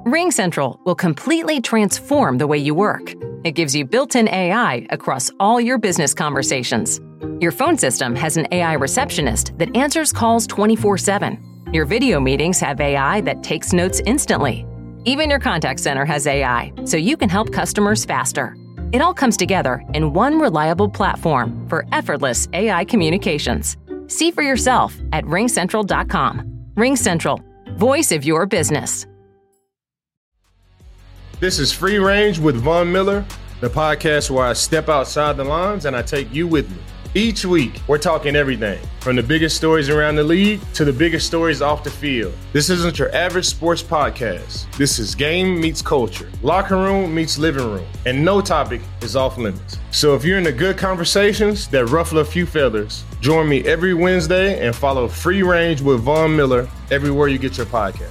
RingCentral will completely transform the way you work. It gives you built-in AI across all your business conversations. Your phone system has an AI receptionist that answers calls 24/7. Your video meetings have AI that takes notes instantly. Even your contact center has AI, so you can help customers faster. It all comes together in one reliable platform for effortless AI communications. See for yourself at ringcentral.com. RingCentral, voice of your business. This is Free Range with Von Miller, the podcast where I step outside the lines and I take you with me. Each week, we're talking everything from the biggest stories around the league to the biggest stories off the field. This isn't your average sports podcast. This is game meets culture, locker room meets living room, and no topic is off limits. So if you're into good conversations that ruffle a few feathers, join me every Wednesday and follow Free Range with Von Miller everywhere you get your podcast.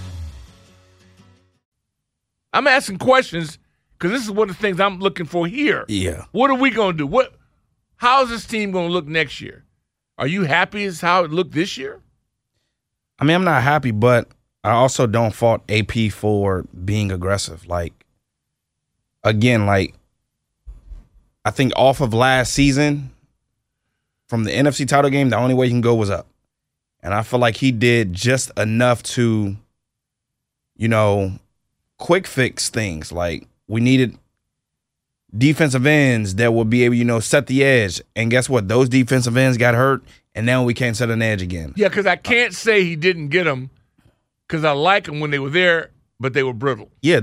I'm asking questions because this is one of the things I'm looking for here. Yeah. What are we going to do? How's this team going to look next year? Are you happy as how it looked this year? I mean, I'm not happy, but I also don't fault AP for being aggressive. Again, I think off of last season, from the NFC title game, the only way you can go was up. And I feel like he did just enough to, quick fix things. We needed defensive ends that would be able, set the edge. And guess what? Those defensive ends got hurt, and now we can't set an edge again. Yeah, because I can't say he didn't get them because I like them when they were there, but they were brittle. Yeah,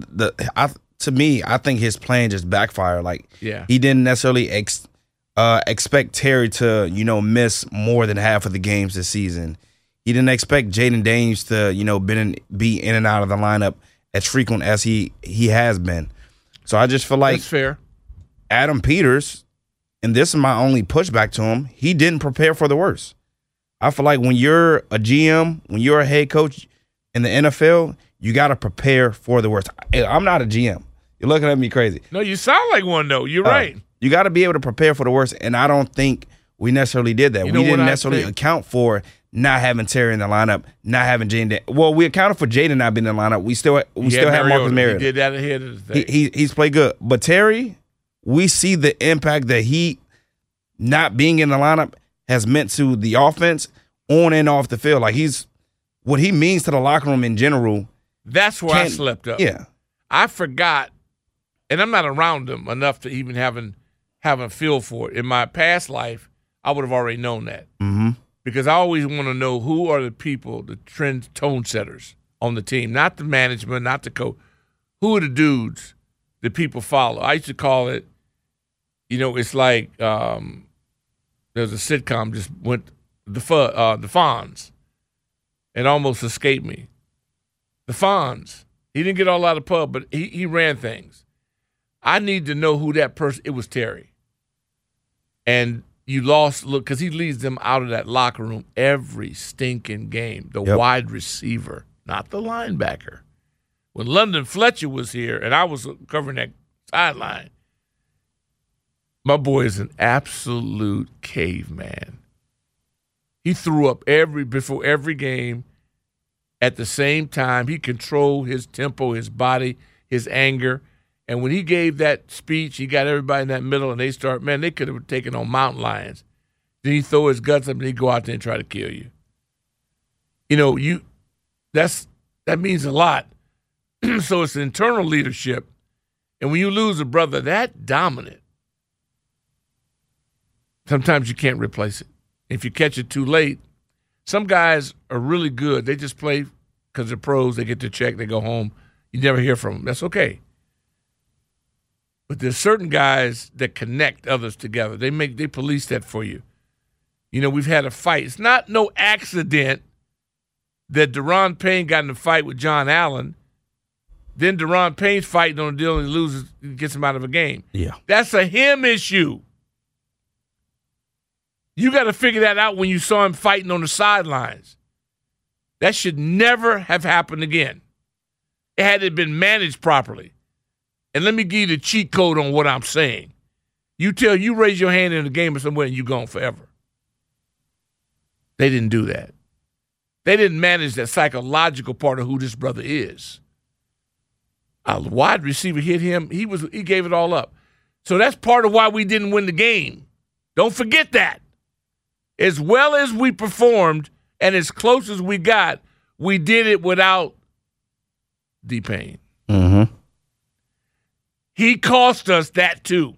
to me, I think his plan just backfired. He didn't necessarily expect Terry to, miss more than half of the games this season. He didn't expect Jaden Daniels to, be in and out of the lineup as frequent as he has been. So I just feel like that's fair. Adam Peters, and this is my only pushback to him, he didn't prepare for the worst. I feel like when you're a GM, when you're a head coach in the NFL, you got to prepare for the worst. I'm not a GM. You're looking at me crazy. No, you sound like one, though. You're right. You got to be able to prepare for the worst, and I don't think we necessarily did that. We didn't necessarily account for not having Terry in the lineup, not having Jaden. Well, we accounted for Jaden not being in the lineup. We still have Marcus Mariota. He did that ahead of the thing. He's played good. But Terry, we see the impact that he not being in the lineup has meant to the offense on and off the field. What he means to the locker room in general. That's where I slept up. Yeah. I forgot, and I'm not around him enough to even have a feel for it. In my past life, I would have already known that. Mm-hmm. Because I always want to know who are the people, the tone setters on the team, not the management, not the coach. Who are the dudes that people follow? I used to call it, it's like there's a sitcom just went, the Fonz. It almost escaped me. The Fonz. He didn't get a lot of pub, but he ran things. I need to know who that person. It was Terry. And you lost, look, because he leads them out of that locker room every stinking game. The wide receiver, not the linebacker. When London Fletcher was here and I was covering that sideline, my boy is an absolute caveman. He threw up before every game at the same time. He controlled his tempo, his body, his anger. And when he gave that speech, he got everybody in that middle, and they could have taken on mountain lions. Then he throw his guts up, and he'd go out there and try to kill you. That means a lot. So it's internal leadership. And when you lose a brother that dominant, sometimes you can't replace it. If you catch it too late, some guys are really good. They just play because they're pros. They get their check. They go home. You never hear from them. That's okay. But there's certain guys that connect others together. They police that for you. We've had a fight. It's not no accident that Deron Payne got in a fight with John Allen. Then Deron Payne's fighting on a deal and he loses, gets him out of a game. Yeah. That's a him issue. You got to figure that out when you saw him fighting on the sidelines. That should never have happened again. Had it been managed properly. And let me give you the cheat code on what I'm saying. You raise your hand in a game or somewhere and you're gone forever. They didn't do that. They didn't manage that psychological part of who this brother is. A wide receiver hit him. He gave it all up. So that's part of why we didn't win the game. Don't forget that. As well as we performed and as close as we got, we did it without D-Pain. Mm-hmm. He cost us that too.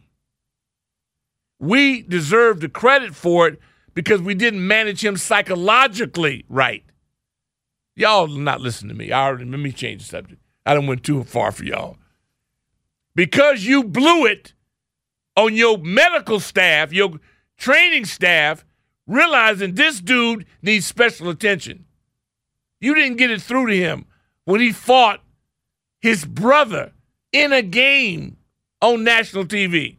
We deserve the credit for it because we didn't manage him psychologically right. Y'all not listening to me. Let me change the subject. I done went too far for y'all. Because you blew it on your medical staff, your training staff, realizing this dude needs special attention. You didn't get it through to him when he fought his brother in a game on national TV.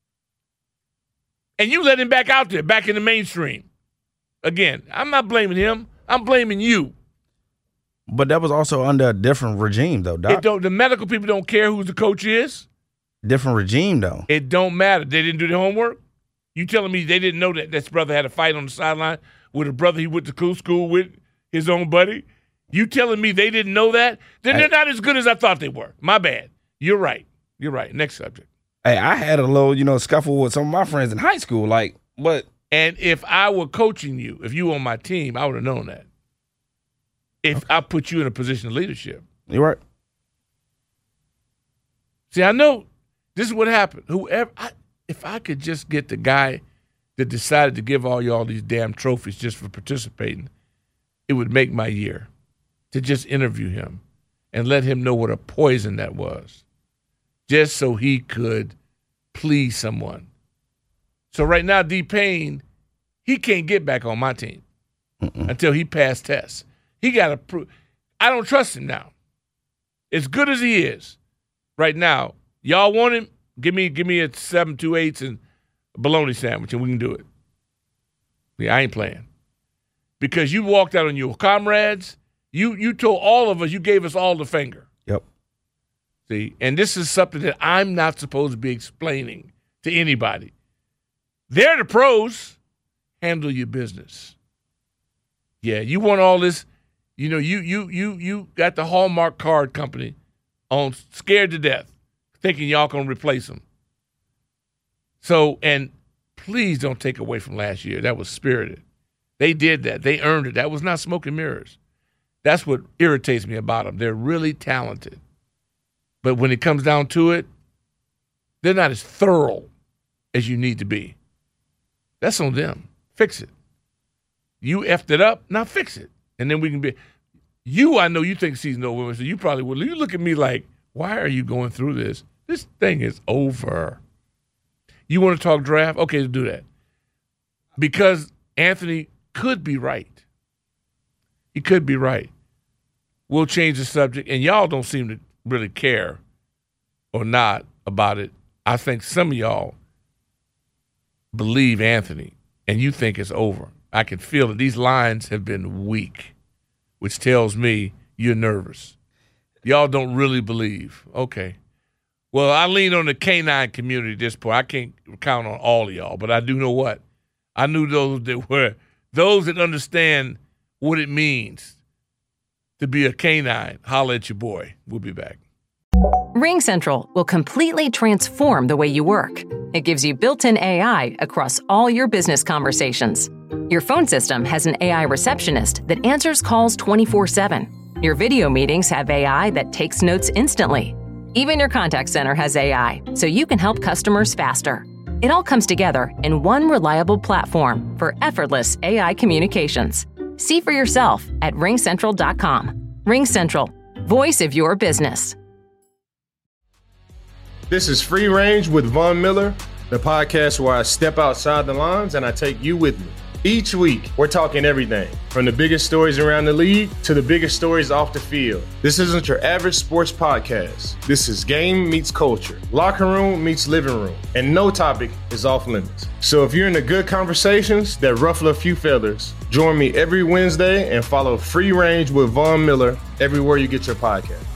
And you let him back out there, back in the mainstream. Again, I'm not blaming him. I'm blaming you. But that was also under a different regime, though, Doc. The medical people don't care who the coach is. Different regime, though. It don't matter. They didn't do their homework? You telling me they didn't know that this brother had a fight on the sideline with a brother he went to school with, his own buddy? You telling me they didn't know that? Then they're not as good as I thought they were. My bad. You're right. You're right. Next subject. Hey, I had a little, scuffle with some of my friends in high school. And if I were coaching you, if you were on my team, I would have known that. If I put you in a position of leadership. You're right. See, I know this is what happened. If I could just get the guy that decided to give all y'all these damn trophies just for participating, it would make my year to just interview him and let him know what a poison that was, just so he could please someone. So right now, D-Pain, he can't get back on my team until he passed tests. He got to prove. I don't trust him now. As good as he is right now, y'all want him? Give me a 7 2/8 and a bologna sandwich, and we can do it. Yeah, I ain't playing. Because you walked out on your comrades. You told all of us, you gave us all the finger. Yep. See, and this is something that I'm not supposed to be explaining to anybody. They're the pros. Handle your business. Yeah, you want all this. You got the Hallmark card company on scared to death, thinking y'all gonna replace them. So, and please don't take away from last year. That was spirited. They did that. They earned it. That was not smoke and mirrors. That's what irritates me about them. They're really talented. But when it comes down to it, they're not as thorough as you need to be. That's on them. Fix it. You effed it up, now fix it. And then we can be. I know you think season over, so you probably will. You look at me like, why are you going through this? This thing is over. You want to talk draft? Okay, let's do that. Because Anthony could be right. He could be right. We'll change the subject, and y'all don't seem to really care or not about it. I think some of y'all believe Anthony, and you think it's over. I can feel it. These lines have been weak, which tells me you're nervous. Y'all don't really believe. Okay. Well, I lean on the canine community at this point. I can't count on all of y'all, but I do know what. I knew those that understand what it means to be a canine. Holla at your boy. We'll be back. RingCentral will completely transform the way you work. It gives you built-in AI across all your business conversations. Your phone system has an AI receptionist that answers calls 24/7. Your video meetings have AI that takes notes instantly. Even your contact center has AI, so you can help customers faster. It all comes together in one reliable platform for effortless AI communications. See for yourself at RingCentral.com. RingCentral, voice of your business. This is Free Range with Von Miller, the podcast where I step outside the lines and I take you with me. Each week, we're talking everything from the biggest stories around the league to the biggest stories off the field. This isn't your average sports podcast. This is game meets culture, locker room meets living room, and no topic is off limits. So if you're into good conversations that ruffle a few feathers, join me every Wednesday and follow Free Range with Von Miller everywhere you get your podcast.